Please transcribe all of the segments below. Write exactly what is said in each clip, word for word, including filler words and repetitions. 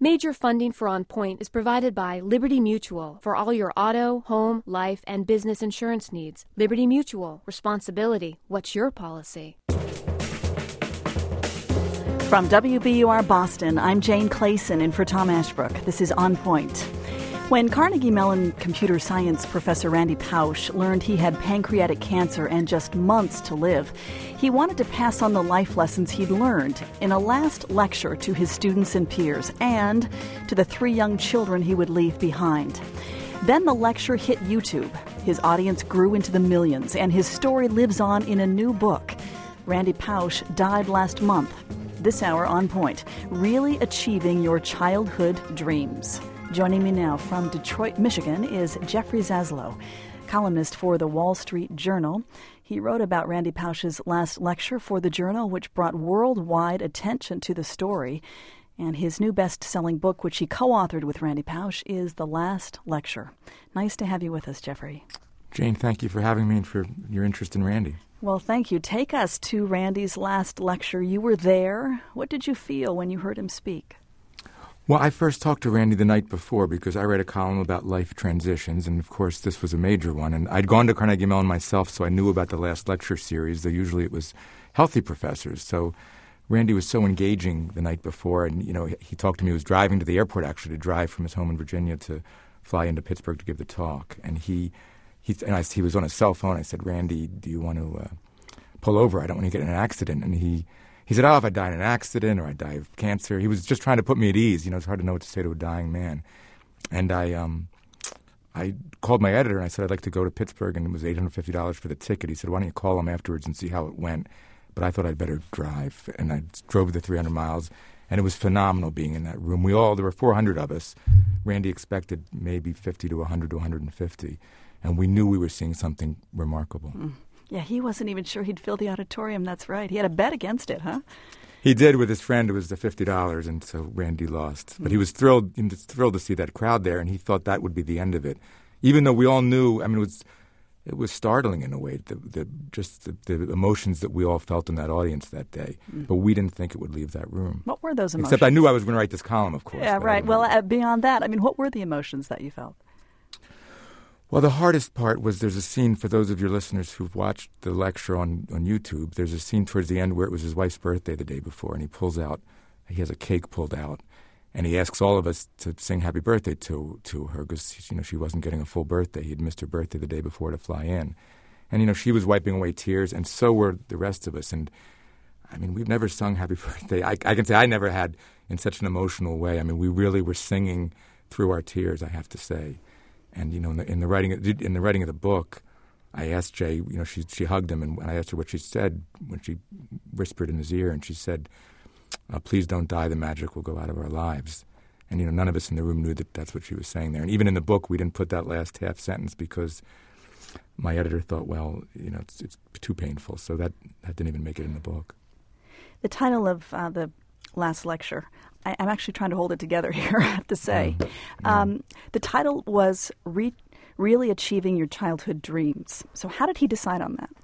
Major funding for On Point is provided by Liberty Mutual for all your auto, home, life, and business insurance needs. Liberty Mutual. Responsibility. What's your policy? From W B U R Boston, I'm Jane Clayson in for Tom Ashbrook. This is On Point. When Carnegie Mellon computer science professor Randy Pausch learned he had pancreatic cancer and just months to live, he wanted to pass on the life lessons he'd learned in a last lecture to his students and peers and to the three young children he would leave behind. Then the lecture hit YouTube. His audience grew into the millions, and his story lives on in a new book. Randy Pausch died last month. This hour, On Point, really achieving your childhood dreams. Joining me now from Detroit, Michigan, is Jeffrey Zaslow, columnist for the Wall Street Journal. He wrote about Randy Pausch's last lecture for the Journal, which brought worldwide attention to the story. And his new best-selling book, which he co-authored with Randy Pausch, is The Last Lecture. Nice to have you with us, Jeffrey. Jane, thank you for having me and for your interest in Randy. Well, thank you. Take us to Randy's last lecture. You were there. What did you feel when you heard him speak? Well, I first talked to Randy the night before because I read a column about life transitions, and of course this was a major one. And I'd gone to Carnegie Mellon myself, so I knew about the last lecture series, though usually it was healthy professors. So Randy was so engaging the night before, and you know he, he talked to me. He was driving to the airport, actually, to drive from his home in Virginia to fly into Pittsburgh to give the talk. And he he and I, he was on his cell phone. I said, "Randy, do you want to uh, pull over? I don't want to get in an accident." And he... He said, oh, if I die in an accident or I die of cancer. He was just trying to put me at ease. You know, it's hard to know what to say to a dying man. And I um, I called my editor and I said, I'd like to go to Pittsburgh, and it was eight hundred fifty dollars for the ticket. He said, why don't you call him afterwards and see how it went? But I thought I'd better drive. And I drove the three hundred miles, and it was phenomenal being in that room. We all, there were four hundred of us. Randy expected maybe fifty to one hundred to one hundred fifty. And we knew we were seeing something remarkable. Mm. Yeah, he wasn't even sure he'd fill the auditorium. That's right. He had a bet against it, huh? He did with his friend. It was the fifty dollars, and so Randy lost. Mm-hmm. But he was thrilled, he was thrilled to see that crowd there, and he thought that would be the end of it. Even though we all knew, I mean, it was it was startling in a way, the, the just the, the emotions that we all felt in that audience that day. Mm-hmm. But we didn't think it would leave that room. What were those emotions? Except I knew I was going to write this column, of course. Yeah, right. Well, uh, beyond that, I mean, what were the emotions that you felt? Well, the hardest part was there's a scene, for those of your listeners who've watched the lecture on, on YouTube, there's a scene towards the end where it was his wife's birthday the day before, and he pulls out, he has a cake pulled out, and he asks all of us to sing happy birthday to to her because, you know, she wasn't getting a full birthday. He'd missed her birthday the day before to fly in. And, you know, she was wiping away tears, and so were the rest of us. And, I mean, we've never sung happy birthday. I, I can say I never had in such an emotional way. I mean, we really were singing through our tears, I have to say. And, you know, in the, in the writing in the writing of the book, I asked Jay, you know, she she hugged him, and I asked her what she said when she whispered in his ear, and she said, uh, please don't die, the magic will go out of our lives. And, you know, none of us in the room knew that that's what she was saying there. And even in the book, we didn't put that last half sentence because my editor thought, well, you know, it's, it's too painful. So that, that didn't even make it in the book. The title of uh, the last lecture, I, I'm actually trying to hold it together here, I have to say. Mm-hmm. Um, the title was Re- Really Achieving Your Childhood Dreams. So how did he decide on that?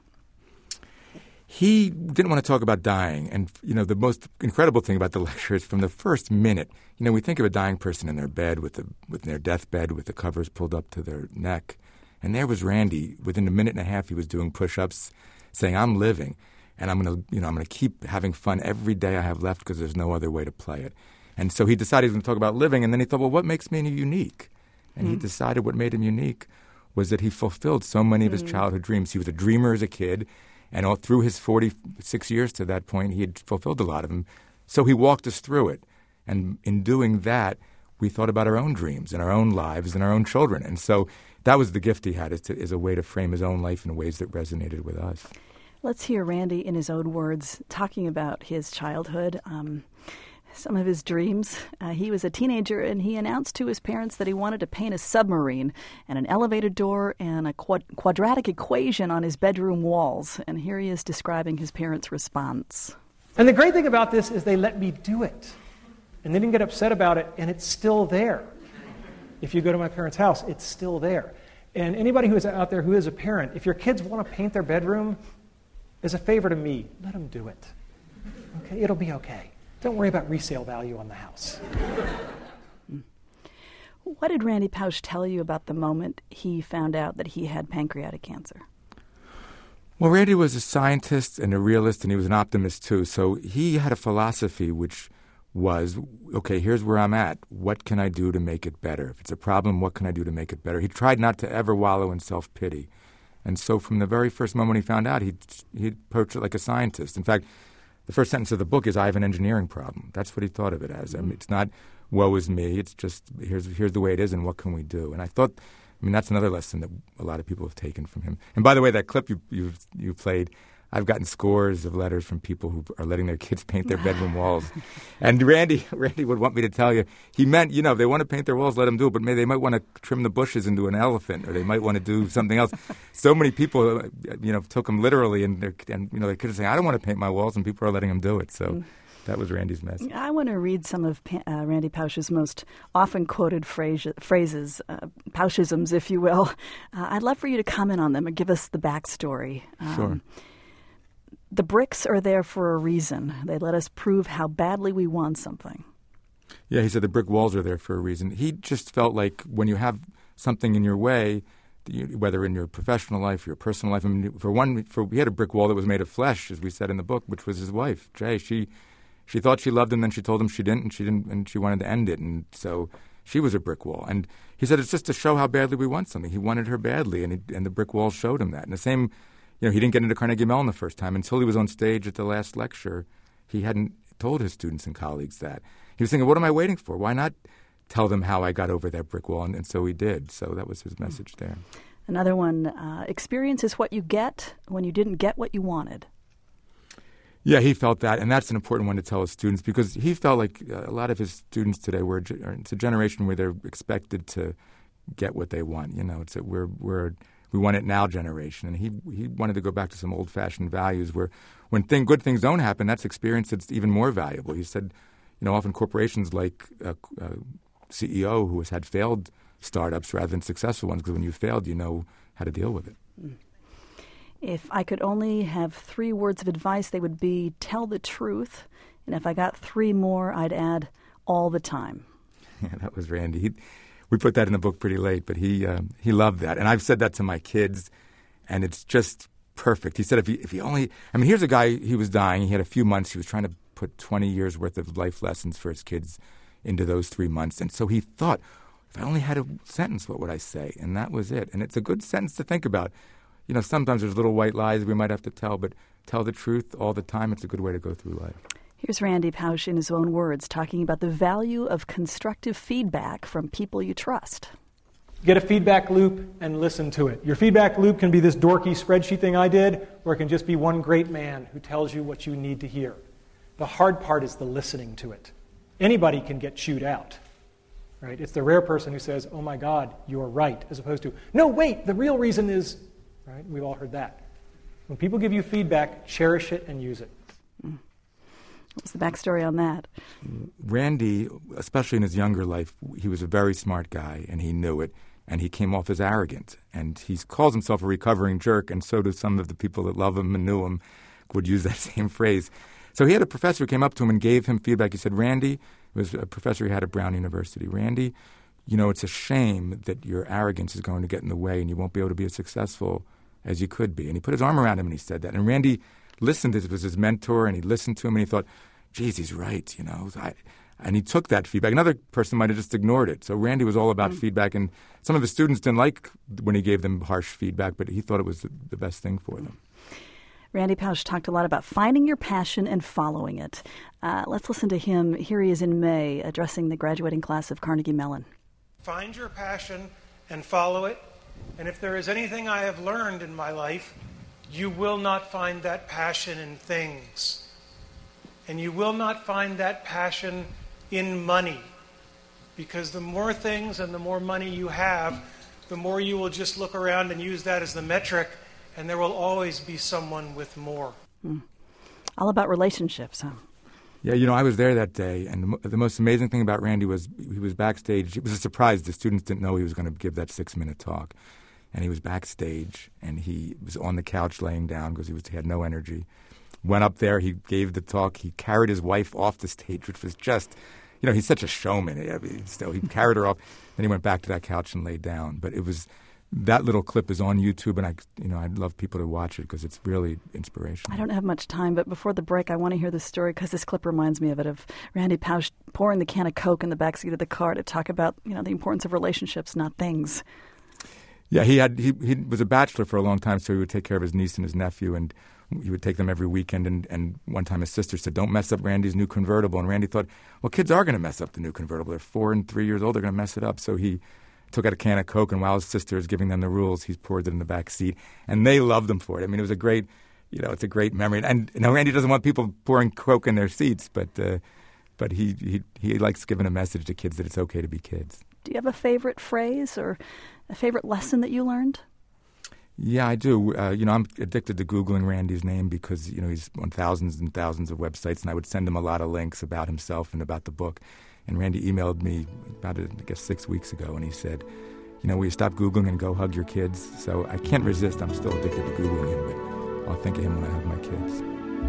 He didn't want to talk about dying. And, you know, the most incredible thing about the lecture is from the first minute, you know, we think of a dying person in their bed with, the, with their deathbed with the covers pulled up to their neck. And there was Randy. Within a minute and a half, he was doing push-ups, saying, I'm living. And I'm going to, you know, I'm going to keep having fun every day I have left because there's no other way to play it. And so he decided he was going to talk about living. And then he thought, well, what makes me unique? And mm. he decided what made him unique was that he fulfilled so many of his mm. childhood dreams. He was a dreamer as a kid. And all through his forty-six years to that point, he had fulfilled a lot of them. So he walked us through it. And in doing that, we thought about our own dreams and our own lives and our own children. And so that was the gift he had, is, to, is a way to frame his own life in ways that resonated with us. Let's hear Randy in his own words talking about his childhood, um, some of his dreams. Uh, he was a teenager, and he announced to his parents that he wanted to paint a submarine and an elevator door and a quad- quadratic equation on his bedroom walls. And here he is describing his parents' response. And the great thing about this is they let me do it. And they didn't get upset about it, and it's still there. If you go to my parents' house, it's still there. And anybody who is out there who is a parent, if your kids want to paint their bedroom, as a favor to me, let them do it. Okay, it'll be okay. Don't worry about resale value on the house. What did Randy Pausch tell you about the moment he found out that he had pancreatic cancer? Well, Randy was a scientist and a realist, and he was an optimist too. So he had a philosophy which was, okay, here's where I'm at. What can I do to make it better? If it's a problem, what can I do to make it better? He tried not to ever wallow in self-pity. And so from the very first moment he found out, he he approached it like a scientist. In fact, the first sentence of the book is, I have an engineering problem. That's what he thought of it as. I mean, it's not, woe is me. It's just, here's here's the way it is, and what can we do? And I thought, I mean, that's another lesson that a lot of people have taken from him. And by the way, that clip you you, you played, I've gotten scores of letters from people who are letting their kids paint their bedroom walls. And Randy Randy would want me to tell you, he meant, you know, if they want to paint their walls, let them do it, but maybe they might want to trim the bushes into an elephant, or they might want to do something else. So many people, you know, took him literally, and, and you know, their kids are saying, I don't want to paint my walls, and people are letting them do it. So mm. that was Randy's message. I want to read some of uh, Randy Pausch's most often quoted phrase, phrases, uh, Pauschisms, if you will. Uh, I'd love for you to comment on them and give us the backstory. Um, sure. The bricks are there for a reason. They let us prove how badly we want something. Yeah, he said the brick walls are there for a reason. He just felt like when you have something in your way, you, whether in your professional life, your personal life, I mean, for one, for, he had a brick wall that was made of flesh, as we said in the book, which was his wife, Jay. She she thought she loved him, then she told him she didn't, and she didn't, and she wanted to end it, and so she was a brick wall. And he said it's just to show how badly we want something. He wanted her badly, and he, and the brick walls showed him that. And the same. You know, he didn't get into Carnegie Mellon the first time. Until he was on stage at the last lecture, he hadn't told his students and colleagues that. He was thinking, what am I waiting for? Why not tell them how I got over that brick wall? And, and so he did. So that was his message there. Another one, uh, experience is what you get when you didn't get what you wanted. Yeah, he felt that, and that's an important one to tell his students, because he felt like a lot of his students today were it's a generation where they're expected to get what they want. You know, it's a, we're we're we want it now generation, and he he wanted to go back to some old-fashioned values where when thing, good things don't happen, that's experience that's even more valuable. He said, you know, often corporations like a, a C E O who has had failed startups rather than successful ones, because when you failed, you know how to deal with it. If I could only have three words of advice, they would be tell the truth, and if I got three more, I'd add all the time. Yeah, that was Randy. He, we put that in the book pretty late, but he uh, he loved that. And I've said that to my kids, and it's just perfect. He said if he, if he only – I mean, here's a guy, he was dying. He had a few months. He was trying to put twenty years' worth of life lessons for his kids into those three months. And so he thought, if I only had a sentence, what would I say? And that was it. And it's a good sentence to think about. You know, sometimes there's little white lies we might have to tell, but tell the truth all the time. It's a good way to go through life. Here's Randy Pausch in his own words talking about the value of constructive feedback from people you trust. Get a feedback loop and listen to it. Your feedback loop can be this dorky spreadsheet thing I did, or it can just be one great man who tells you what you need to hear. The hard part is the listening to it. Anybody can get chewed out, right? It's the rare person who says, oh my God, you're right, as opposed to, no, wait, the real reason is, right? We've all heard that. When people give you feedback, cherish it and use it. Mm. What's the backstory on that? Randy, especially in his younger life, he was a very smart guy, and he knew it, and he came off as arrogant. And he calls himself a recovering jerk, and so do some of the people that love him and knew him would use that same phrase. So he had a professor who came up to him and gave him feedback. He said, Randy, it was a professor he had at Brown University, Randy, you know, it's a shame that your arrogance is going to get in the way and you won't be able to be as successful as you could be. And he put his arm around him and he said that. And Randy listened. It was his mentor, and he listened to him, and he thought, geez, he's right, you know. I, and he took that feedback. Another person might have just ignored it. So Randy was all about mm. feedback, and some of the students didn't like when he gave them harsh feedback, but he thought it was the, the best thing for them. Randy Pausch talked a lot about finding your passion and following it. Uh, let's listen to him. Here he is in May addressing the graduating class of Carnegie Mellon. Find your passion and follow it. And if there is anything I have learned in my life, you will not find that passion in things. And you will not find that passion in money. Because the more things and the more money you have, the more you will just look around and use that as the metric, and there will always be someone with more. Mm. All about relationships, huh? Yeah, you know, I was there that day, and the, mo- the most amazing thing about Randy was he was backstage. It was a surprise. The students didn't know he was going to give that six-minute talk. And he was backstage, and he was on the couch laying down because he, was, he had no energy. Went up there, he gave the talk. He carried his wife off the stage, which was just, you know, he's such a showman. I mean, still, he carried her off. Then he went back to that couch and laid down. But it was that little clip is on YouTube, and I, you know, I'd love people to watch it because it's really inspirational. I don't have much time, but before the break, I want to hear this story because this clip reminds me of it, of Randy Pausch pouring the can of Coke in the backseat of the car to talk about, you know, the importance of relationships, not things. Yeah, he had he he was a bachelor for a long time, so he would take care of his niece and his nephew, and he would take them every weekend. And, and one time his sister said, "Don't mess up Randy's new convertible." And Randy thought, well, kids are going to mess up the new convertible. They're four and three years old. They're going to mess it up. So he took out a can of Coke, and while his sister is giving them the rules, he poured it in the back seat, and they loved him for it. I mean, it was a great, you know, it's a great memory. And you know, Randy doesn't want people pouring Coke in their seats, but uh, but he, he he likes giving a message to kids that it's okay to be kids. Do you have a favorite phrase or a favorite lesson that you learned? Yeah, I do. Uh, you know, I'm addicted to Googling Randy's name because, you know, he's on thousands and thousands of websites, and I would send him a lot of links about himself and about the book. And Randy emailed me about, I guess, six weeks ago, and he said, you know, will you stop Googling and go hug your kids? So I can't resist. I'm still addicted to Googling him, but I'll think of him when I hug my kids.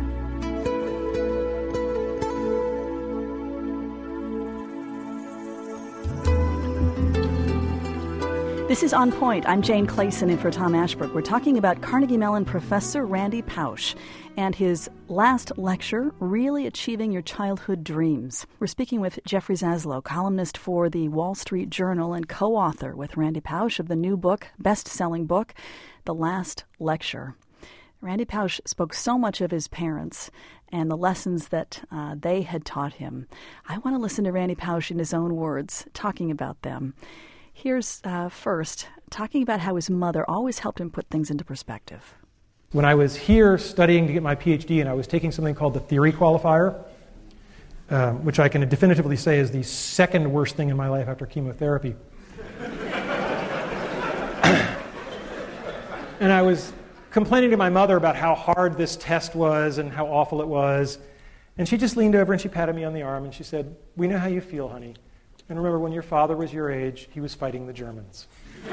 This is On Point. I'm Jane Clayson in for Tom Ashbrook. We're talking about Carnegie Mellon professor Randy Pausch and his last lecture, Really Achieving Your Childhood Dreams. We're speaking with Jeffrey Zaslow, columnist for the Wall Street Journal and co-author with Randy Pausch of the new book, best-selling book, The Last Lecture. Randy Pausch spoke so much of his parents and the lessons that uh, they had taught him. I want to listen to Randy Pausch in his own words, talking about them. Here's uh, first, talking about how his mother always helped him put things into perspective. When I was here studying to get my P H D, and I was taking something called the theory qualifier, um, which I can definitively say is the second worst thing in my life after chemotherapy. And I was complaining to my mother about how hard this test was and how awful it was. And she just leaned over and she patted me on the arm and she said, "We know how you feel, honey. And remember, when your father was your age, he was fighting the Germans."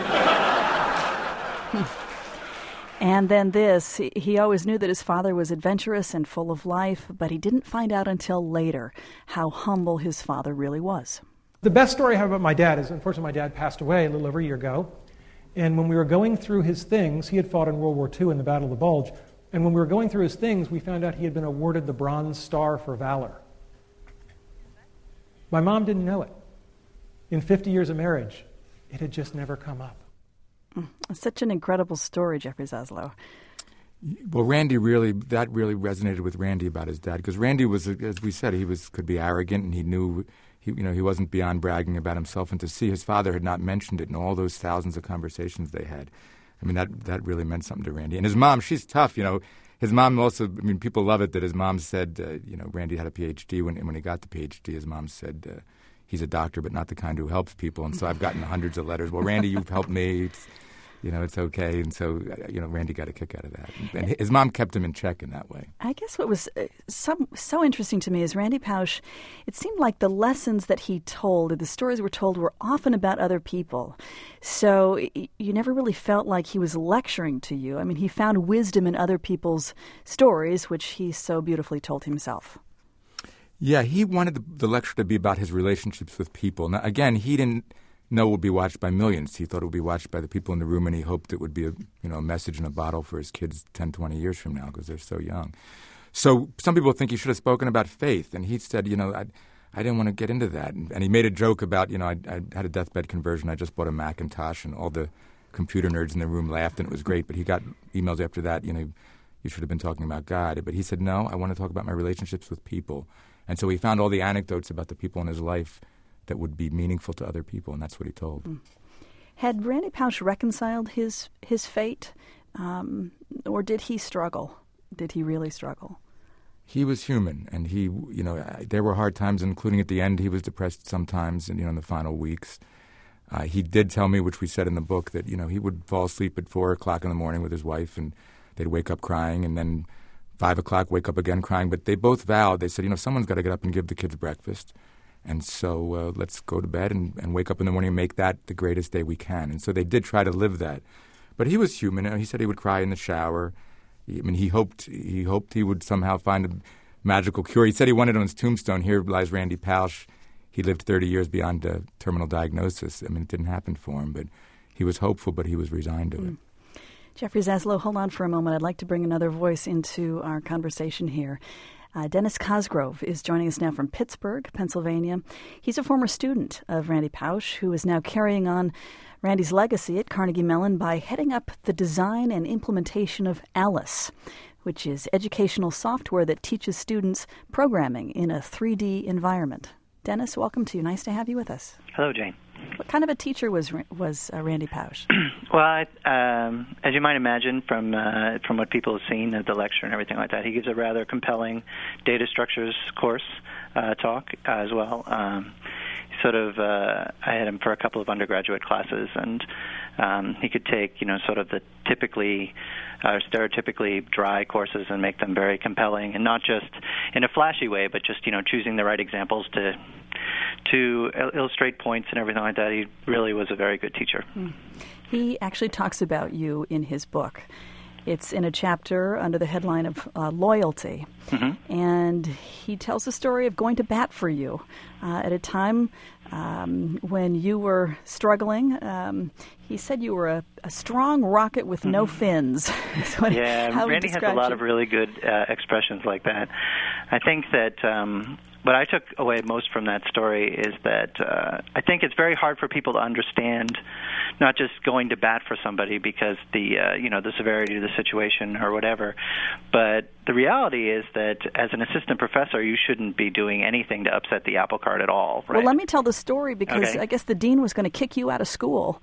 And then this, he always knew that his father was adventurous and full of life, but he didn't find out until later how humble his father really was. The best story I have about my dad is, unfortunately, my dad passed away a little over a year ago. And when we were going through his things, he had fought in World War Two in the Battle of the Bulge. And when we were going through his things, we found out he had been awarded the Bronze Star for Valor. My mom didn't know it. In fifty years of marriage, it had just never come up. It's such an incredible story, Jeffrey Zaslow. Well, Randy really, that really resonated with Randy about his dad, because Randy was, as we said, he was could be arrogant, and he knew, he, you know, he wasn't beyond bragging about himself. And to see his father had not mentioned it in all those thousands of conversations they had, I mean, that that really meant something to Randy. And his mom, she's tough, you know. His mom also, I mean, people love it that his mom said, uh, you know, Randy had a P H D. When when he got the P H D, his mom said, uh, he's a doctor, but not the kind who helps people. And so I've gotten hundreds of letters. Well, Randy, you've helped me. It's, you know, it's okay. And so, you know, Randy got a kick out of that. And his mom kept him in check in that way. I guess what was so, so interesting to me is Randy Pausch, it seemed like the lessons that he told, the stories were told, were often about other people. So you never really felt like he was lecturing to you. I mean, he found wisdom in other people's stories, which he so beautifully told himself. Yeah, he wanted the, the lecture to be about his relationships with people. Now, again, he didn't know it would be watched by millions. He thought it would be watched by the people in the room, and he hoped it would be a, you know, a message in a bottle for his kids ten, twenty years from now because they're so young. So some people think he should have spoken about faith, and he said, you know, I, I didn't want to get into that. And, and he made a joke about, you know, I, I had a deathbed conversion. I just bought a Macintosh, and all the computer nerds in the room laughed, and it was great. But he got emails after that, you know, you should have been talking about God. But he said, no, I want to talk about my relationships with people. And so he found all the anecdotes about the people in his life that would be meaningful to other people, and that's what he told. Mm. Had Randy Pausch reconciled his his fate, um, or did he struggle? Did he really struggle? He was human, and he, you know, there were hard times, including at the end. He was depressed sometimes, and you know, in the final weeks. Uh, he did tell me, which we said in the book, that you know he would fall asleep at four o'clock in the morning with his wife, and they'd wake up crying, and then five o'clock wake up again crying. But they both vowed. They said, you know, someone's got to get up and give the kids breakfast. And so uh, let's go to bed and, and wake up in the morning and make that the greatest day we can. And so they did try to live that. But he was human. You know, he said he would cry in the shower. He, I mean, he hoped he hoped he would somehow find a magical cure. He said he wanted on his tombstone, "Here lies Randy Pausch. he lived thirty years beyond a terminal diagnosis. I mean, it didn't happen for him, but he was hopeful, but he was resigned to mm. it. Jeffrey Zaslow, hold on for a moment. I'd like to bring another voice into our conversation here. Uh, Dennis Cosgrove is joining us now from Pittsburgh, Pennsylvania. He's a former student of Randy Pausch, who is now carrying on Randy's legacy at Carnegie Mellon by heading up the design and implementation of Alice, which is educational software that teaches students programming in a three D environment. Dennis, welcome to you. Nice to have you with us. Hello, Jane. What kind of a teacher was was uh, Randy Pausch? Well, I, um, as you might imagine from uh, from what people have seen at the lecture and everything like that, he gives a rather compelling data structures course uh, talk uh, as well. Um, sort of, uh, I had him for a couple of undergraduate classes, and um, he could take, you know, sort of the typically uh, stereotypically dry courses and make them very compelling, and not just in a flashy way, but just, you know, choosing the right examples to to illustrate points and everything like that. He really was a very good teacher. Mm. He actually talks about you in his book. It's in a chapter under the headline of uh, loyalty. Mm-hmm. And he tells the story of going to bat for you uh, at a time um, when you were struggling. Um, he said you were a, a strong rocket with mm-hmm. no fins. what, yeah, Randy has a lot you. of really good uh, expressions like that. I think that um, what I took away most from that story is that uh, I think it's very hard for people to understand not just going to bat for somebody because the uh, you know the severity of the situation or whatever, but the reality is that as an assistant professor, you shouldn't be doing anything to upset the apple cart at all. Right? Well, let me tell the story because okay. I guess the dean was going to kick you out of school.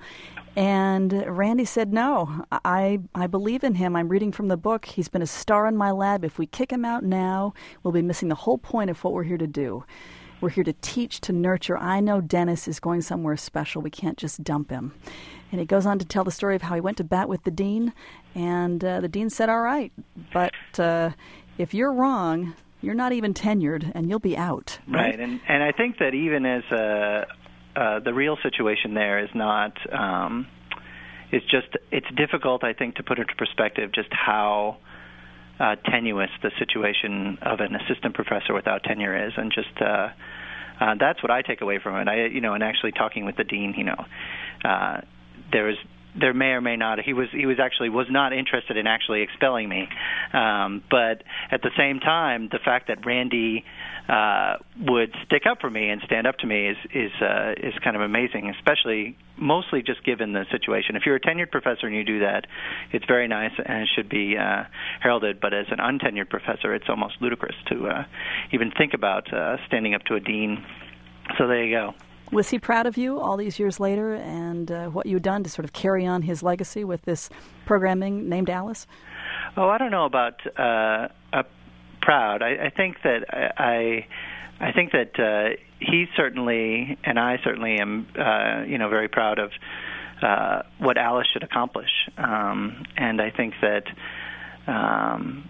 And Randy said, no, I I believe in him. I'm reading from the book. He's been a star in my lab. If we kick him out now, we'll be missing the whole point of what we're here to do. We're here to teach, to nurture. I know Dennis is going somewhere special. We can't just dump him. And he goes on to tell the story of how he went to bat with the dean, and uh, the dean said, all right, but uh, if you're wrong, you're not even tenured, and you'll be out. Right, right? and and I think that even as a Uh, the real situation there is not, um, it's just, it's difficult, I think, to put into perspective just how uh, tenuous the situation of an assistant professor without tenure is. And just, uh, uh, that's what I take away from it. I, you know, and actually talking with the dean, you know, uh, there is, there may or may not, he was, he was actually, was not interested in actually expelling me. Um, but at the same time, the fact that Randy uh, would stick up for me and stand up to me is, is, uh, is kind of amazing, especially mostly just given the situation. If you're a tenured professor and you do that, it's very nice and it should be uh, heralded. But as an untenured professor, it's almost ludicrous to uh, even think about uh, standing up to a dean. So there you go. Was he proud of you all these years later and uh, what you'd done to sort of carry on his legacy with this programming named Alice? Oh, I don't know about uh, uh, proud. I, I think that I, I think that uh, he certainly and I certainly am, uh, you know, very proud of uh, what Alice should accomplish. Um, and I think that. Um,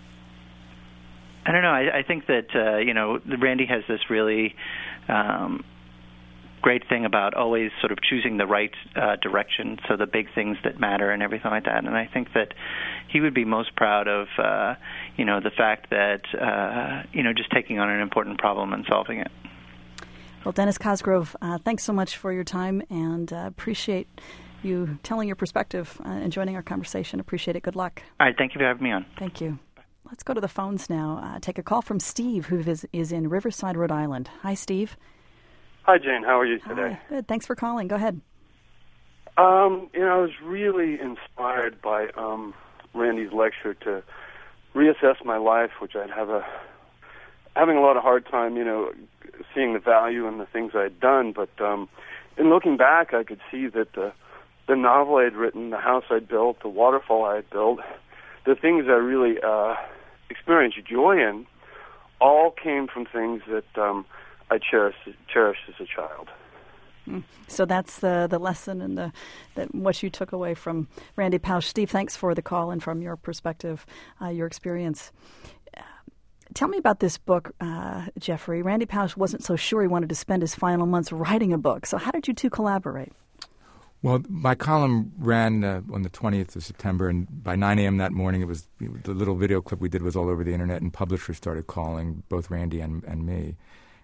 I don't know. I, I think that uh, you know, Randy has this really. Um, great thing about always sort of choosing the right uh, direction, so the big things that matter and everything like that. And I think that he would be most proud of, uh, you know, the fact that, uh, you know, just taking on an important problem and solving it. Well, Dennis Cosgrove, uh, thanks so much for your time, and uh, appreciate you telling your perspective uh, and joining our conversation. Appreciate it. Good luck. All right. Thank you for having me on. Thank you. Let's go to the phones now. Uh, take a call from Steve, who is, is in Riverside, Rhode Island. Hi, Steve. Hi, Jane. How are you today? Hi. Good. Thanks for calling. Go ahead. Um, you know, I was really inspired by um, Randy's lecture to reassess my life, which I'd have a having a lot of hard time, you know, seeing the value in the things I'd done. But um, in looking back, I could see that the the novel I'd written, the house I'd built, the waterfall I'd built, the things I really uh, experienced joy in, all came from things that um, I cherished, cherished as a child. Mm. So that's the the lesson and the, the what you took away from Randy Pausch. Steve, thanks for the call and from your perspective, uh, your experience. Uh, tell me about this book, uh, Jeffrey. Randy Pausch wasn't so sure he wanted to spend his final months writing a book. So how did you two collaborate? Well, my column ran uh, on the twentieth of September, and by nine a.m. that morning, it was the little video clip we did was all over the internet, and publishers started calling both Randy and, and me.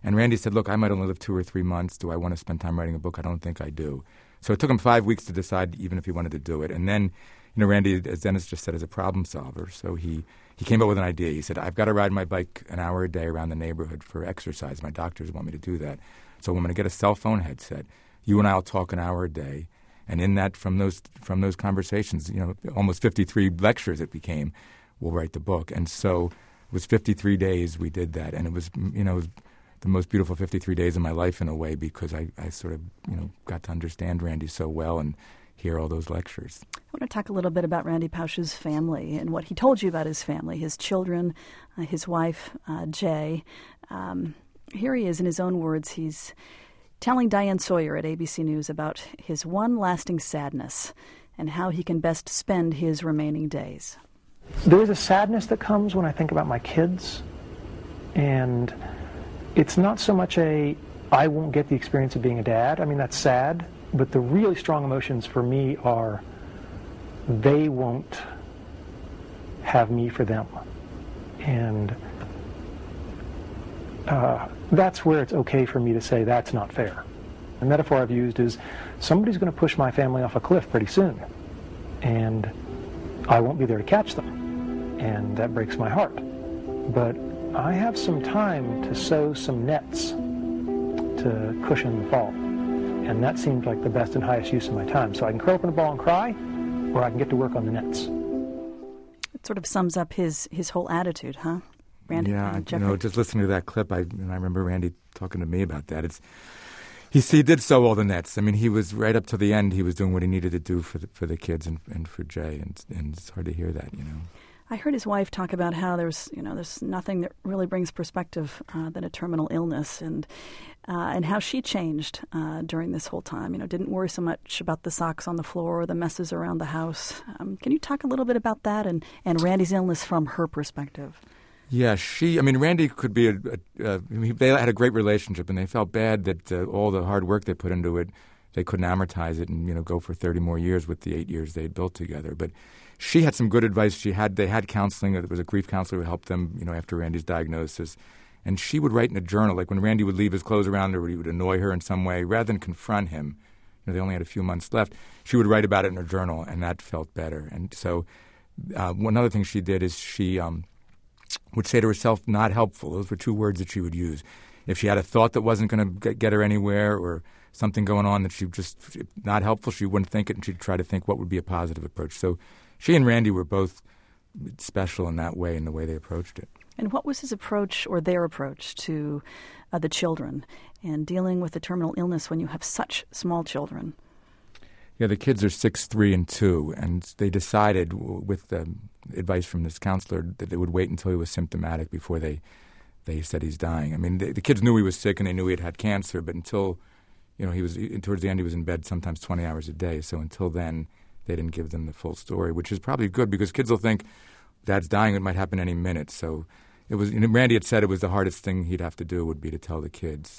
And Randy said, look, I might only live two or three months. Do I want to spend time writing a book? I don't think I do. So it took him five weeks to decide even if he wanted to do it. And then, you know, Randy, as Dennis just said, is a problem solver. So he, he came up with an idea. He said, I've got to ride my bike an hour a day around the neighborhood for exercise. My doctors want me to do that. So I'm going to get a cell phone headset. You and I will talk an hour a day. And in that, from those from those conversations, you know, almost fifty-three lectures it became, we'll write the book. And so it was fifty-three days we did that. And it was, you know, it was the most beautiful fifty-three days of my life in a way, because I, I sort of, you know, got to understand Randy so well and hear all those lectures. I want to talk a little bit about Randy Pausch's family and what he told you about his family, his children, uh, his wife, uh, Jay. Um, here he is in his own words. He's telling Diane Sawyer at A B C News about his one lasting sadness and how he can best spend his remaining days. There is a sadness that comes when I think about my kids, and it's not so much a, I won't get the experience of being a dad. I mean, that's sad, but the really strong emotions for me are, they won't have me for them. And uh, that's where it's okay for me to say that's not fair. The metaphor I've used is, somebody's going to push my family off a cliff pretty soon, and I won't be there to catch them, and that breaks my heart. But I have some time to sow some nets to cushion the fall, and that seems like the best and highest use of my time. So I can curl up in a ball and cry, or I can get to work on the nets. It sort of sums up his, his whole attitude, huh? Randy, yeah, uh, you know, just listening to that clip, I, and I remember Randy talking to me about that. It's he, he did sow all the nets. I mean, he was right up to the end. He was doing what he needed to do for the, for the kids and, and for Jay, and, and it's hard to hear that, you know. I heard his wife talk about how there's, you know, there's nothing that really brings perspective uh, than a terminal illness, and uh, and how she changed uh, during this whole time. You know, didn't worry so much about the socks on the floor or the messes around the house. Um, can you talk a little bit about that and, and Randy's illness from her perspective? Yeah, she, I mean, Randy could be a, a, a I mean, they had a great relationship, and they felt bad that uh, all the hard work they put into it, they couldn't amortize it and, you know, go for thirty more years with the eight years they had built together. But she had some good advice. She had, they had counseling. There was a grief counselor who helped them, you know, after Randy's diagnosis. And she would write in a journal, like when Randy would leave his clothes around or he would annoy her in some way, rather than confront him, you know, they only had a few months left, she would write about it in her journal, and that felt better. And so uh, one other thing she did is she um, would say to herself, not helpful. Those were two words that she would use. If she had a thought that wasn't going to get her anywhere, or something going on that she just, not helpful, she wouldn't think it, and she'd try to think what would be a positive approach. So she and Randy were both special in that way, in the way they approached it. And what was his approach, or their approach, to uh, the children and dealing with a terminal illness when you have such small children? Yeah, the kids are six, three, and two, and they decided, with um, advice from this counselor, that they would wait until he was symptomatic before they they said he's dying. I mean, the, the kids knew he was sick and they knew he had had cancer, but until, you know, he was towards the end, he was in bed sometimes twenty hours a day. So until then, they didn't give them the full story, which is probably good, because kids will think Dad's dying, it might happen any minute. So it was. You know, Randy had said it was the hardest thing he'd have to do would be to tell the kids.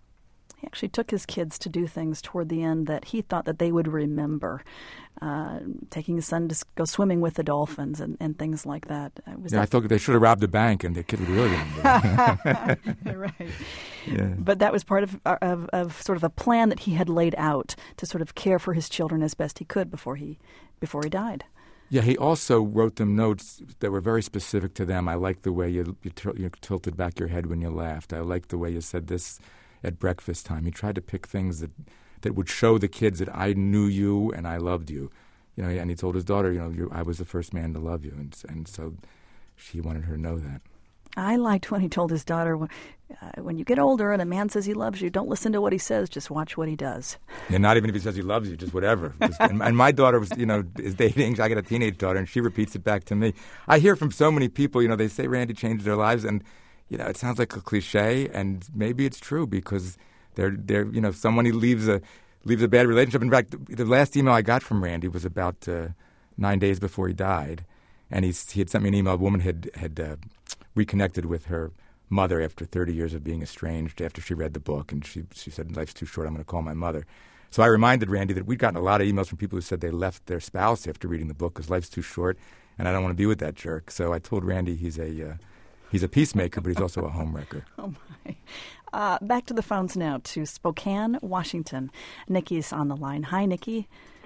He actually took his kids to do things toward the end that he thought that they would remember, uh, taking his son to go swimming with the dolphins and, and things like that. Uh, was yeah, that... I thought they should have robbed a bank, and the kid would really remember. Right. Yeah. But that was part of, of of sort of a plan that he had laid out to sort of care for his children as best he could before he before he died. Yeah, he also wrote them notes that were very specific to them. I liked the way you, you, t- you tilted back your head when you laughed. I liked the way you said this at breakfast time. He tried to pick things that, that would show the kids that I knew you and I loved you. You know, and he told his daughter, you know, you, I was the first man to love you, and and so she wanted her to know that. I liked when he told his daughter, uh, when you get older and a man says he loves you, don't listen to what he says, just watch what he does. Yeah, not even if he says he loves you, just whatever. Just, and, and my daughter was, you know, is dating. I got a teenage daughter, and she repeats it back to me. I hear from so many people, you know, they say Randy changed their lives, and you know, it sounds like a cliche, and maybe it's true, because they're they're you know, someone he leaves a leaves a bad relationship. In fact, the last email I got from Randy was about uh, nine days before he died, and he's, he had sent me an email. A woman had had uh, reconnected with her mother after thirty years of being estranged after she read the book, and she she said, "Life's too short. I'm going to call my mother." So I reminded Randy that we'd gotten a lot of emails from people who said they left their spouse after reading the book because life's too short, and I don't want to be with that jerk. So I told Randy he's a uh, He's a peacemaker, but he's also a homewrecker. Oh, my. Uh, back to the phones now to Spokane, Washington. Nikki's on the line. Hi, Nikki.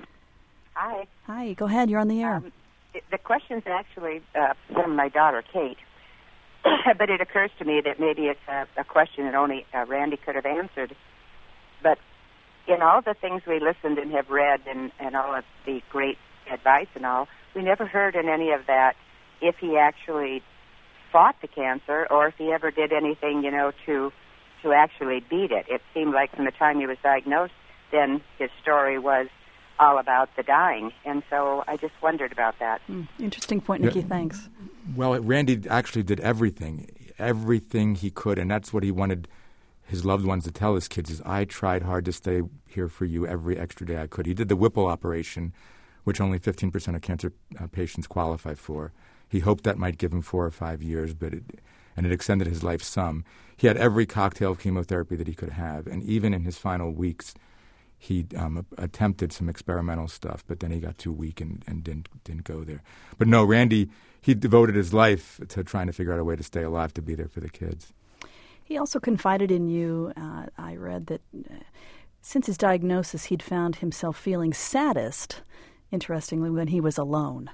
Hi. Hi, go ahead. You're on the air. Um, the question's actually uh, from my daughter, Kate. But it occurs to me that maybe it's a, a question that only uh, Randy could have answered. But in all the things we listened and have read and, and all of the great advice and all, we never heard in any of that if he actually fought the cancer or if he ever did anything, you know, to to actually beat it. It seemed like from the time he was diagnosed, then his story was all about the dying. And so I just wondered about that. Mm, interesting point, Nikki. Yeah. Thanks. Well, Randy actually did everything, everything he could, and that's what he wanted his loved ones to tell his kids is, I tried hard to stay here for you every extra day I could. He did the Whipple operation, which only fifteen percent of cancer uh, patients qualify for. He hoped that might give him four or five years, but it, and it extended his life some. He had every cocktail of chemotherapy that he could have, and even in his final weeks, he um, attempted some experimental stuff, but then he got too weak and, and didn't didn't go there. But no, Randy, he devoted his life to trying to figure out a way to stay alive, to be there for the kids. He also confided in you, uh, I read, that uh, since his diagnosis, he'd found himself feeling saddest, interestingly, when he was alone.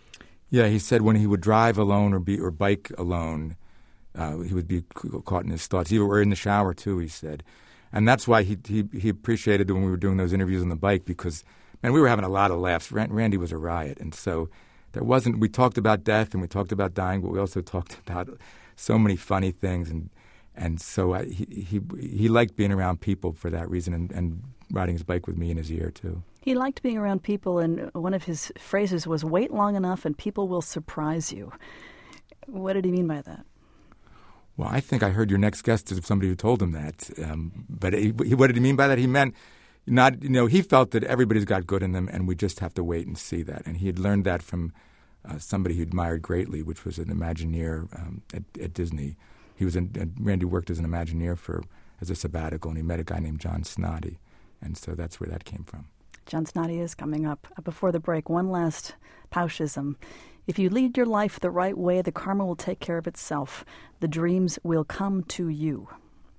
Yeah, he said when he would drive alone or be or bike alone, uh, he would be caught in his thoughts. He were in the shower, too, he said. And that's why he, he he appreciated when we were doing those interviews on the bike because, man, we were having a lot of laughs. Randy was a riot. And so there wasn't – we talked about death and we talked about dying, but we also talked about so many funny things. And and so I, he, he he liked being around people for that reason and, and riding his bike with me in his ear, too. He liked being around people, and one of his phrases was, wait long enough and people will surprise you. What did he mean by that? Well, I think I heard your next guest is somebody who told him that. Um, but he, he, what did he mean by that? He meant not, you know, he felt that everybody's got good in them and we just have to wait and see that. And he had learned that from uh, somebody he admired greatly, which was an Imagineer um, at, at Disney. He was in, uh, Randy worked as an Imagineer for as a sabbatical, and he met a guy named John Snoddy. And so that's where that came from. John Snoddy is coming up. Before the break, one last Paushism. If you lead your life the right way, the karma will take care of itself. The dreams will come to you.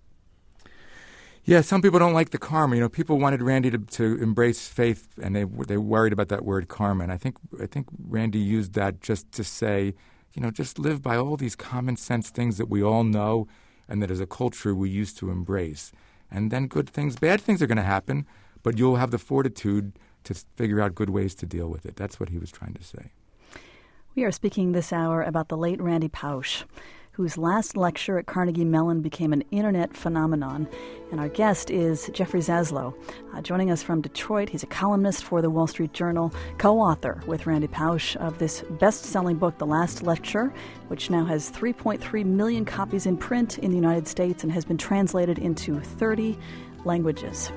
Yeah, some people don't like the karma. You know, people wanted Randy to, to embrace faith, and they they worried about that word karma. And I think I think Randy used that just to say, you know, just live by all these common sense things that we all know, and that as a culture we used to embrace. And then good things, bad things are going to happen, but you'll have the fortitude to figure out good ways to deal with it. That's what he was trying to say. We are speaking this hour about the late Randy Pausch, whose last lecture at Carnegie Mellon became an internet phenomenon. And our guest is Jeffrey Zaslow. Uh, joining us from Detroit, he's a columnist for the Wall Street Journal, co-author with Randy Pausch of this best-selling book, The Last Lecture, which now has three point three million copies in print in the United States and has been translated into thirty languages.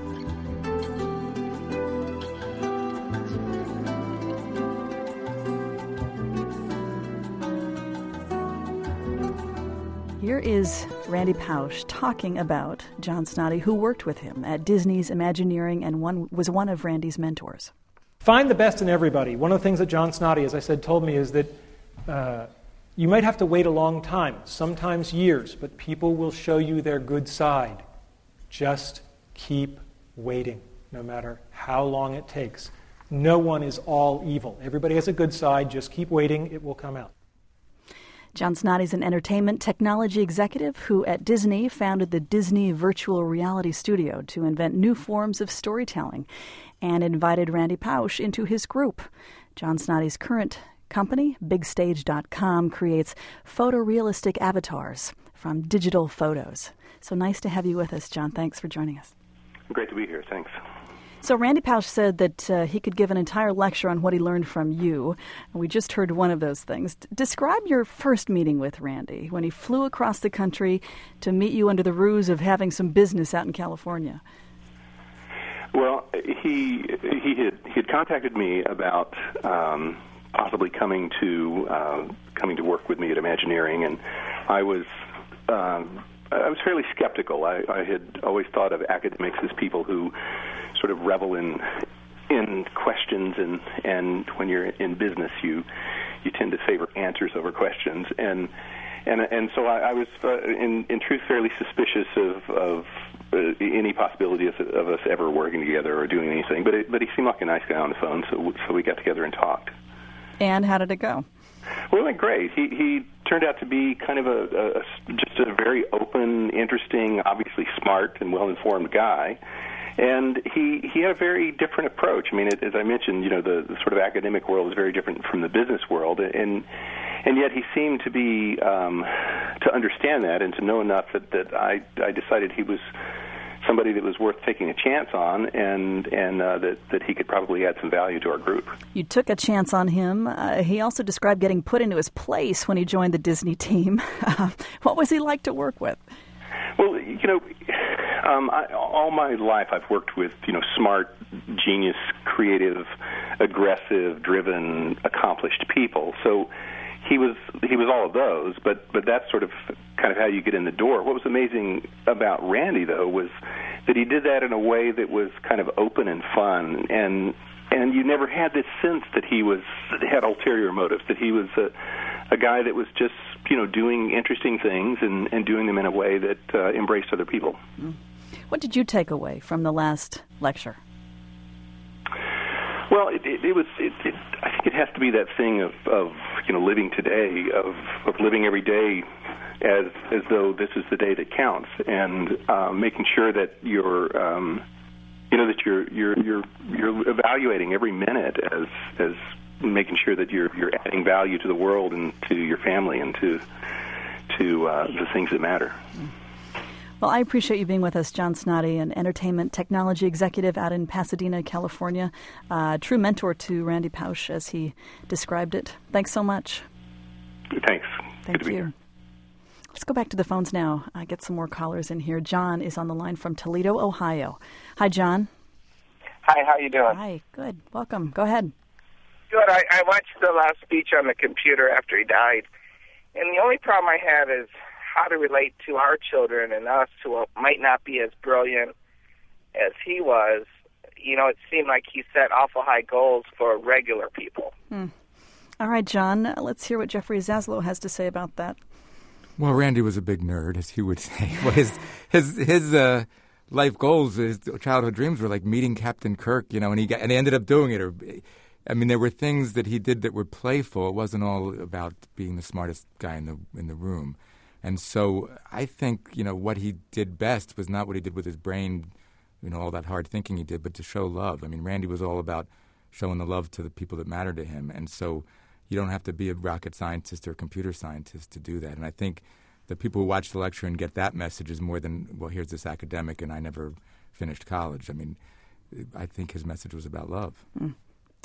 Here is Randy Pausch talking about John Snoddy, who worked with him at Disney's Imagineering and one, was one of Randy's mentors. Find the best in everybody. One of the things that John Snoddy, as I said, told me is that uh, you might have to wait a long time, sometimes years, but people will show you their good side. Just keep waiting, no matter how long it takes. No one is all evil. Everybody has a good side. Just keep waiting. It will come out. John Snoddy's an entertainment technology executive who at Disney founded the Disney Virtual Reality Studio to invent new forms of storytelling and invited Randy Pausch into his group. John Snoddy's current company, big stage dot com, creates photorealistic avatars from digital photos. So nice to have you with us, John. Thanks for joining us. Great to be here. Thanks. So Randy Pausch said that uh, he could give an entire lecture on what he learned from you. And we just heard one of those things. D- describe your first meeting with Randy when he flew across the country to meet you under the ruse of having some business out in California. Well, he he had he had contacted me about um, possibly coming to uh, coming to work with me at Imagineering, and I was. Um, I was fairly skeptical. I, I had always thought of academics as people who sort of revel in in questions, and, and when you're in business, you you tend to favor answers over questions. And and and so I, I was, uh, in in truth, fairly suspicious of of uh, any possibility of, of us ever working together or doing anything. But it, but he seemed like a nice guy on the phone, so so we got together and talked. And how did it go? Well, it went great. He he turned out to be kind of a, a, a just a very open, interesting, obviously smart and well-informed guy. And he he had a very different approach. I mean, it, as I mentioned, you know, the, the sort of academic world is very different from the business world, and and yet he seemed to be um, to understand that and to know enough that, that I I decided he was somebody that was worth taking a chance on, and and uh, that that he could probably add some value to our group. You took a chance on him. Uh, he also described getting put into his place when he joined the Disney team. What was he like to work with? Well, you know, um, I, all my life I've worked with, you know, smart, genius, creative, aggressive, driven, accomplished people. So he was he was all of those, but but that's sort of kind of how you get in the door. What was amazing about Randy, though, was that he did that in a way that was kind of open and fun, and and you never had this sense that he was that had ulterior motives, that he was a, a guy that was just, you know, doing interesting things and, and doing them in a way that uh, embraced other people. What did you take away from the last lecture? Well, it, it, it was. It, it, I think it has to be that thing of, of you know, living today, of, of living every day as as though this is the day that counts, and uh, making sure that you're, um, you know, that you're you're you're you're evaluating every minute as as making sure that you're you're adding value to the world and to your family and to to uh, the things that matter. Well, I appreciate you being with us, John Snoddy, an entertainment technology executive out in Pasadena, California. Uh, true mentor to Randy Pausch, as he described it. Thanks so much. Thanks. Thank Good to be you. here. Let's go back to the phones now. I get some more callers in here. John is on the line from Toledo, Ohio. Hi, John. Hi, how you doing? Hi, good. Welcome. Go ahead. Good. I, I watched the last speech on the computer after he died, and the only problem I have is how to relate to our children and us who might not be as brilliant as he was. You know, it seemed like he set awful high goals for regular people. Hmm. All right, John, let's hear what Jeffrey Zaslow has to say about that. Well, Randy was a big nerd, as he would say. Well, his his his uh, life goals, his childhood dreams were like meeting Captain Kirk, you know, and he got, and he ended up doing it. Or, I mean, there were things that he did that were playful. It wasn't all about being the smartest guy in the in the room. And so I think, you know, what he did best was not what he did with his brain, you know, all that hard thinking he did, but to show love. I mean, Randy was all about showing the love to the people that matter to him. And so you don't have to be a rocket scientist or a computer scientist to do that. And I think the people who watch the lecture and get that message is more than, well, here's this academic and I never finished college. I mean, I think his message was about love. Mm.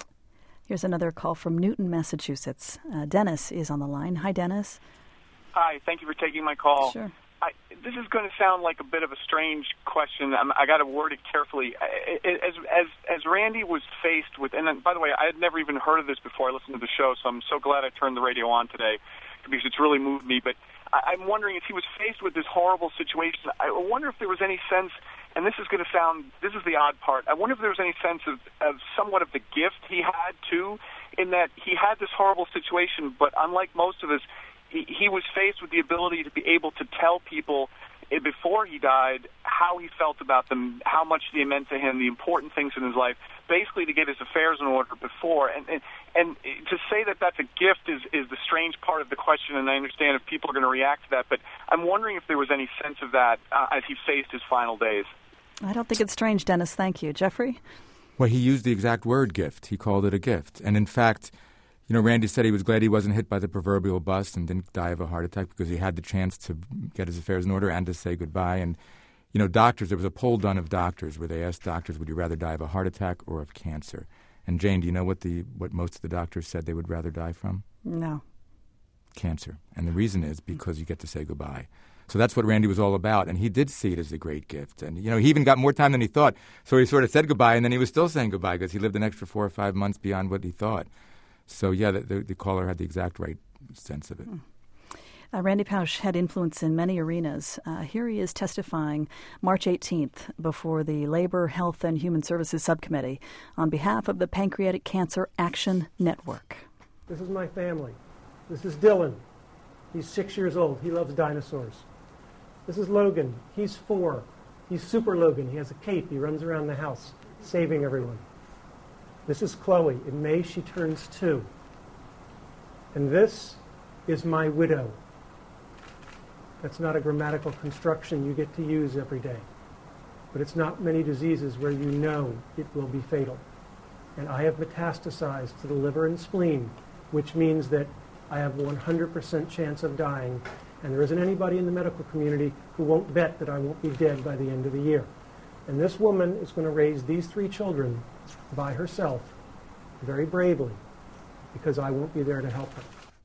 Here's another call from Newton, Massachusetts. Uh, Dennis is on the line. Hi, Dennis. Hi, thank you for taking my call. Sure. I, this is going to sound like a bit of a strange question. I'm, I got to word it carefully. As as as Randy was faced with, and then, by the way, I had never even heard of this before I listened to the show, so I'm so glad I turned the radio on today because it's really moved me. But I, I'm wondering if he was faced with this horrible situation. I wonder if there was any sense, and this is going to sound, this is the odd part. I wonder if there was any sense of, of somewhat of the gift he had too, in that he had this horrible situation, but unlike most of us, He, he was faced with the ability to be able to tell people before he died how he felt about them, how much they meant to him, the important things in his life, basically to get his affairs in order before. And and, and to say that that's a gift is, is the strange part of the question, and I understand if people are going to react to that. But I'm wondering if there was any sense of that uh, as he faced his final days. I don't think it's strange, Dennis. Thank you. Jeffrey? Well, he used the exact word gift. He called it a gift. And in fact, you know, Randy said he was glad he wasn't hit by the proverbial bus and didn't die of a heart attack because he had the chance to get his affairs in order and to say goodbye. And, you know, doctors, there was a poll done of doctors where they asked doctors, would you rather die of a heart attack or of cancer? And, Jane, do you know what the what most of the doctors said they would rather die from? No. Cancer. And the reason is because you get to say goodbye. So that's what Randy was all about, and he did see it as a great gift. And, you know, he even got more time than he thought. So he sort of said goodbye, and then he was still saying goodbye because he lived an extra four or five months beyond what he thought. So, yeah, the, the, the caller had the exact right sense of it. Uh, Randy Pausch had influence in many arenas. Uh, here he is testifying March eighteenth before the Labor, Health, and Human Services Subcommittee on behalf of the Pancreatic Cancer Action Network. This is my family. This is Dylan. He's six years old. He loves dinosaurs. This is Logan. He's four. He's Super Logan. He has a cape. He runs around the house, saving everyone. This is Chloe. In May, she turns two. And this is my widow. That's not a grammatical construction you get to use every day. But it's not many diseases where you know it will be fatal. And I have metastasized to the liver and spleen, which means that I have one hundred percent chance of dying. And there isn't anybody in the medical community who won't bet that I won't be dead by the end of the year. And this woman is going to raise these three children by herself, very bravely, because I won't be there to help her.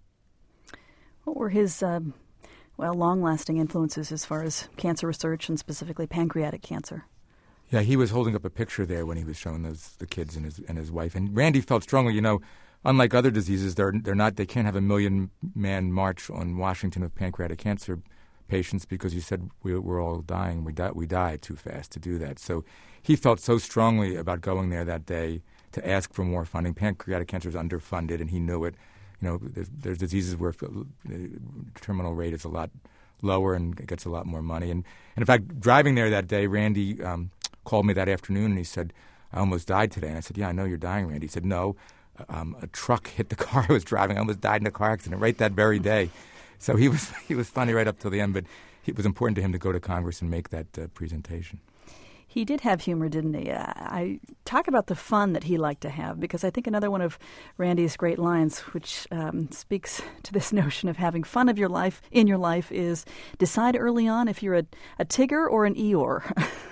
What were his, uh, well, long-lasting influences as far as cancer research and specifically pancreatic cancer? Yeah, he was holding up a picture there when he was showing those the kids and his and his wife. And Randy felt strongly, you know, unlike other diseases, they're they're not they can't have a million man march on Washington of pancreatic cancer patients because you said we, we're all dying. We die we die too fast to do that. So he felt so strongly about going there that day to ask for more funding. Pancreatic cancer is underfunded, and he knew it. You know, there's, there's diseases where the terminal rate is a lot lower and it gets a lot more money. And, and in fact, driving there that day, Randy um, called me that afternoon and he said, I almost died today. And I said, yeah, I know you're dying, Randy. He said, no, um, a truck hit the car I was driving. I almost died in a car accident right that very day. So he was he was funny right up till the end, but it was important to him to go to Congress and make that uh, presentation. He did have humor, didn't he? Uh, I talk about the fun that he liked to have, because I think another one of Randy's great lines, which um, speaks to this notion of having fun of your life in your life, is decide early on if you're a, a Tigger or an Eeyore.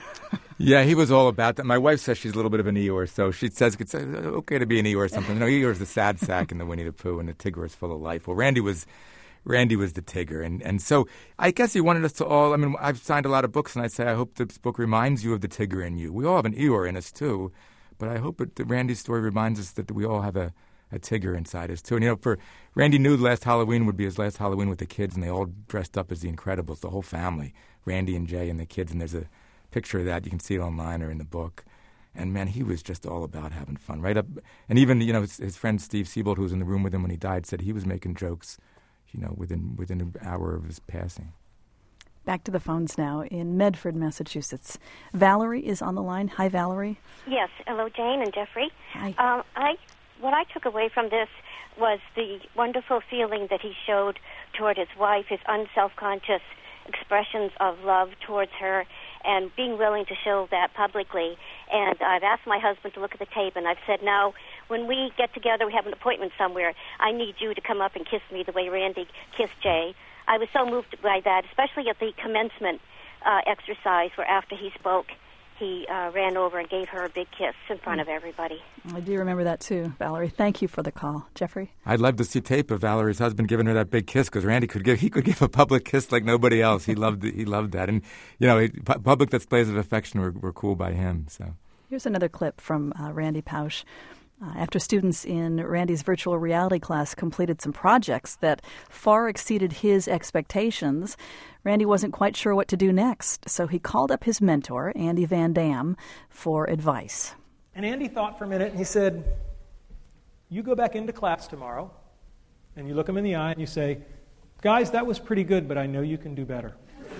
Yeah, he was all about that. My wife says she's a little bit of an Eeyore, so she says it's okay to be an Eeyore or something. You know, Eeyore is the sad sack in the Winnie the Pooh, and the Tigger is full of life. Well, Randy was Randy was the Tigger, and, and so I guess he wanted us to all, I mean, I've signed a lot of books, and I say I hope this book reminds you of the Tigger in you. We all have an Eeyore in us, too, but I hope it, that Randy's story reminds us that we all have a, a Tigger inside us, too. And, you know, for Randy knew last Halloween would be his last Halloween with the kids, and they all dressed up as the Incredibles, the whole family, Randy and Jay and the kids, and there's a picture of that. You can see it online or in the book. And, man, he was just all about having fun, right up. And even, you know, his, his friend Steve Siebold, who was in the room with him when he died, said he was making jokes, you know, within within an hour of his passing. Back to the phones now in Medford, Massachusetts. Valerie is on the line. Hi, Valerie. Yes. Hello, Jane and Jeffrey. Hi. Um, I what I took away from this was the wonderful feeling that he showed toward his wife, his unself-conscious expressions of love towards her, and being willing to show that publicly. And I've asked my husband to look at the tape, and I've said, now, when we get together, we have an appointment somewhere, I need you to come up and kiss me the way Randy kissed Jay. I was so moved by that, especially at the commencement uh, exercise where after he spoke, he uh, ran over and gave her a big kiss in front of everybody. I do remember that, too, Valerie. Thank you for the call. Jeffrey? I'd love to see tape of Valerie's husband giving her that big kiss, because Randy could give he could give a public kiss like nobody else. He loved he loved that. And, you know, pu- public displays of affection were, were cool by him. So here's another clip from uh, Randy Pausch. Uh, after students in Randy's virtual reality class completed some projects that far exceeded his expectations, Randy wasn't quite sure what to do next, so he called up his mentor, Andy Van Dam, for advice. And Andy thought for a minute, and he said, you go back into class tomorrow, and you look him in the eye, and you say, guys, that was pretty good, but I know you can do better.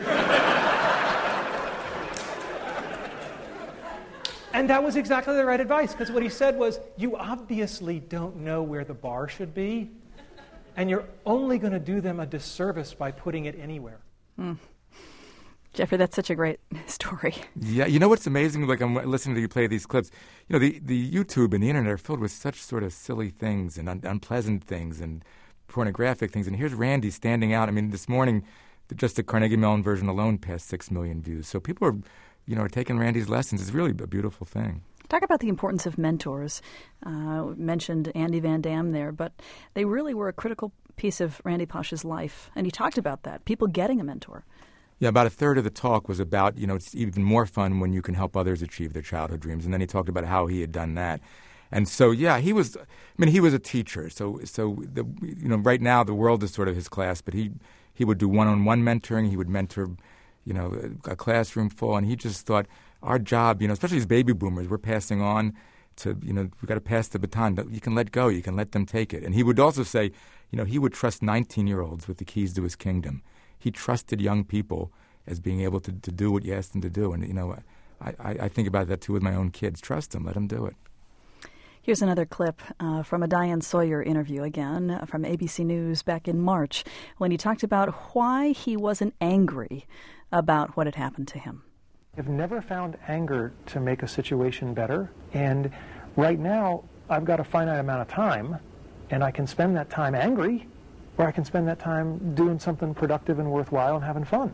And that was exactly the right advice, because what he said was, you obviously don't know where the bar should be, and you're only going to do them a disservice by putting it anywhere. Mm. Jeffrey, that's such a great story. Yeah, you know what's amazing? Like, I'm listening to you play these clips. You know, the, the YouTube and the internet are filled with such sort of silly things and un- unpleasant things and pornographic things. And here's Randy standing out. I mean, this morning, just the Carnegie Mellon version alone passed six million views. So people are, you know, taking Randy's lessons. It's really a beautiful thing. Talk about the importance of mentors. Uh, mentioned Andy Van Dam there, but they really were a critical piece of Randy Pausch's life. And he talked about that, people getting a mentor. Yeah, about a third of the talk was about, you know, it's even more fun when you can help others achieve their childhood dreams. And then he talked about how he had done that. And so, yeah, he was, I mean, he was a teacher. So, so the, you know, right now the world is sort of his class, but he, he would do one-on-one mentoring. He would mentor, you know, a classroom full. And he just thought our job, you know, especially as baby boomers, we're passing on to, you know, we've got to pass the baton. You can let go. You can let them take it. And he would also say, you know, he would trust nineteen-year-olds with the keys to his kingdom. He trusted young people as being able to, to do what you asked them to do. And, you know, I, I, I think about that, too, with my own kids. Trust them. Let them do it. Here's another clip uh, from a Diane Sawyer interview, again, uh, from A B C News back in March, when he talked about why he wasn't angry about what had happened to him. I've never found anger to make a situation better, and right now I've got a finite amount of time, and I can spend that time angry, or I can spend that time doing something productive and worthwhile and having fun.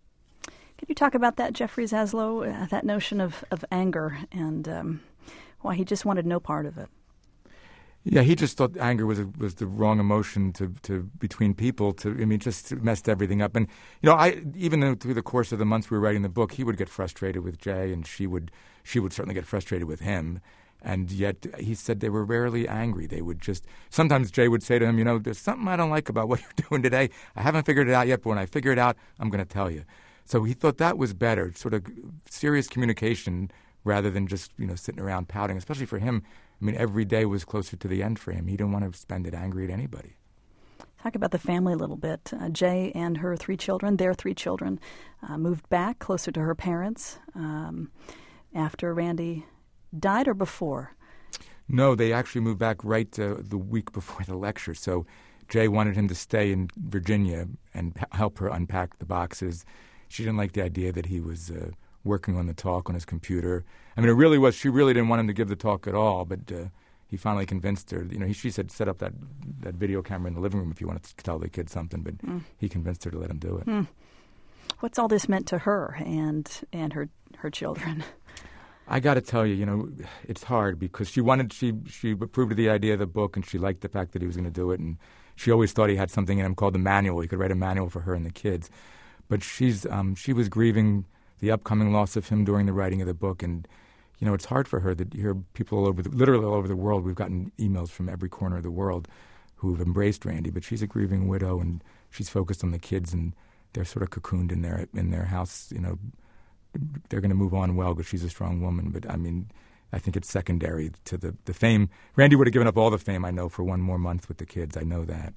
Can you talk about that, Jeffrey Zaslow, uh, that notion of, of anger and um, why he just wanted no part of it? Yeah, he just thought anger was a, was the wrong emotion to, to between people. To I mean, just messed everything up. And you know, I even though through the course of the months we were writing the book, he would get frustrated with Jay, and she would she would certainly get frustrated with him. And yet he said they were rarely angry. They would just sometimes Jay would say to him, you know, there's something I don't like about what you're doing today. I haven't figured it out yet, but when I figure it out, I'm going to tell you. So he thought that was better, sort of serious communication rather than just, you know, sitting around pouting, especially for him. I mean, every day was closer to the end for him. He didn't want to spend it angry at anybody. Talk about the family a little bit. Uh, Jay and her three children, their three children, uh, moved back closer to her parents um, after Randy died or before? No, they actually moved back right uh, the week before the lecture. So Jay wanted him to stay in Virginia and p- help her unpack the boxes. She didn't like the idea that he was uh, working on the talk on his computer. I mean, it really was, she really didn't want him to give the talk at all, but uh, he finally convinced her. You know, he, she said, set up that, that video camera in the living room if you wanted to tell the kids something, but mm. he convinced her to let him do it. Mm. What's all this meant to her and and her her children? I got to tell you, you know, it's hard because she wanted, she, she approved of the idea of the book, and she liked the fact that he was going to do it, and she always thought he had something in him called the manual. He could write a manual for her and the kids. But she's um, she was grieving the upcoming loss of him during the writing of the book, and you know, it's hard for her that you hear people all over, the, literally all over the world. We've gotten emails from every corner of the world who've embraced Randy, but she's a grieving widow, and she's focused on the kids, and they're sort of cocooned in their in their house. You know, they're going to move on well because she's a strong woman. But I mean, I think it's secondary to the the fame. Randy would have given up all the fame, I know, for one more month with the kids. I know that.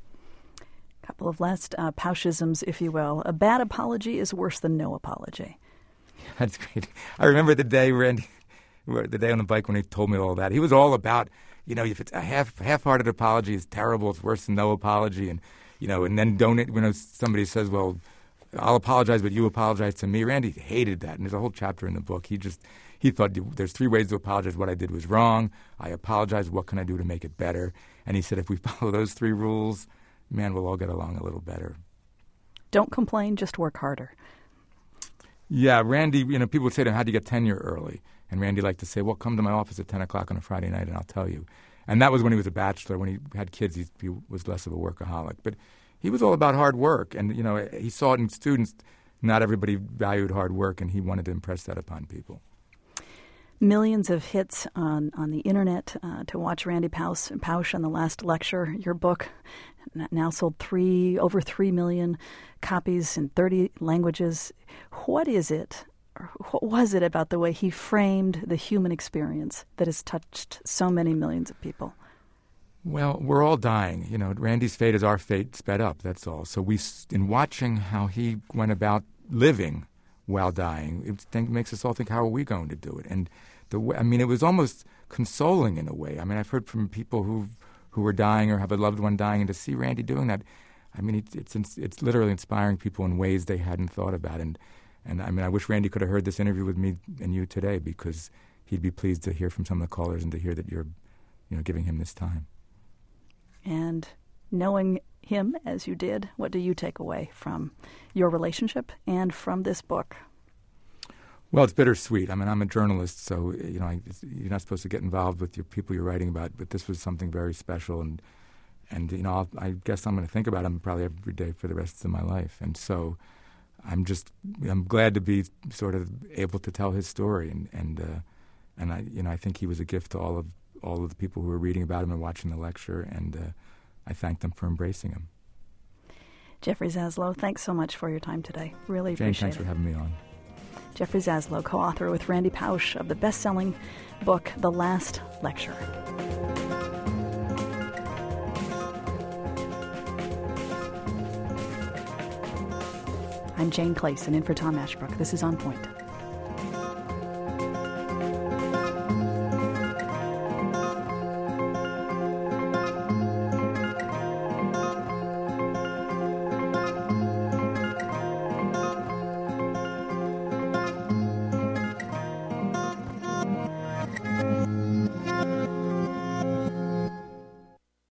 Couple of last uh, Paushisms, if you will. A bad apology is worse than no apology. That's great. I remember the day, Randy, the day on the bike when he told me all that. He was all about, you know, if it's a half half-hearted apology, it's terrible. It's worse than no apology, and you know, and then don't. You know, somebody says, "Well, I'll apologize, but you apologize to me." Randy hated that, and there's a whole chapter in the book. He just he thought there's three ways to apologize. What I did was wrong. I apologize. What can I do to make it better? And he said, if we follow those three rules, man, we'll all get along a little better. Don't complain, just work harder. Yeah, Randy, you know, people would say to him, how'd you get tenure early? And Randy liked to say, well, come to my office at ten o'clock on a Friday night and I'll tell you. And that was when he was a bachelor. When he had kids, he, he was less of a workaholic. But he was all about hard work. And, you know, he saw it in students. Not everybody valued hard work, and he wanted to impress that upon people. Millions of hits on, on the Internet uh, to watch Randy Pausch, Pausch on the last lecture. Your book now sold three over three million copies in thirty languages. What is it, or what was it about the way he framed the human experience that has touched so many millions of people? Well, we're all dying. You know, Randy's fate is our fate sped up, that's all. So we, in watching how he went about living while dying, it think, makes us all think, how are we going to do it? And the way, I mean, it was almost consoling in a way. I mean, I've heard from people who who were dying or have a loved one dying, and to see Randy doing that, I mean, it, it's it's literally inspiring people in ways they hadn't thought about. And and I mean, I wish Randy could have heard this interview with me and you today, because he'd be pleased to hear from some of the callers and to hear that you're, you know, giving him this time. And knowing him as you did, what do you take away from your relationship and from this book? Well, it's bittersweet. I mean, I'm a journalist, so you know, I, you're not supposed to get involved with your people you're writing about. But this was something very special, and and you know, I'll, I guess I'm going to think about him probably every day for the rest of my life. And so, I'm just I'm glad to be sort of able to tell his story, and and uh, and I you know I think he was a gift to all of all of the people who were reading about him and watching the lecture, and uh, I thank them for embracing him. Jeffrey Zaslow, thanks so much for your time today. Really Jane, appreciate thanks it. for having me on. Jeffrey Zaslow, co-author with Randy Pausch of the best-selling book, The Last Lecture. I'm Jane Clayson, in for Tom Ashbrook. This is On Point.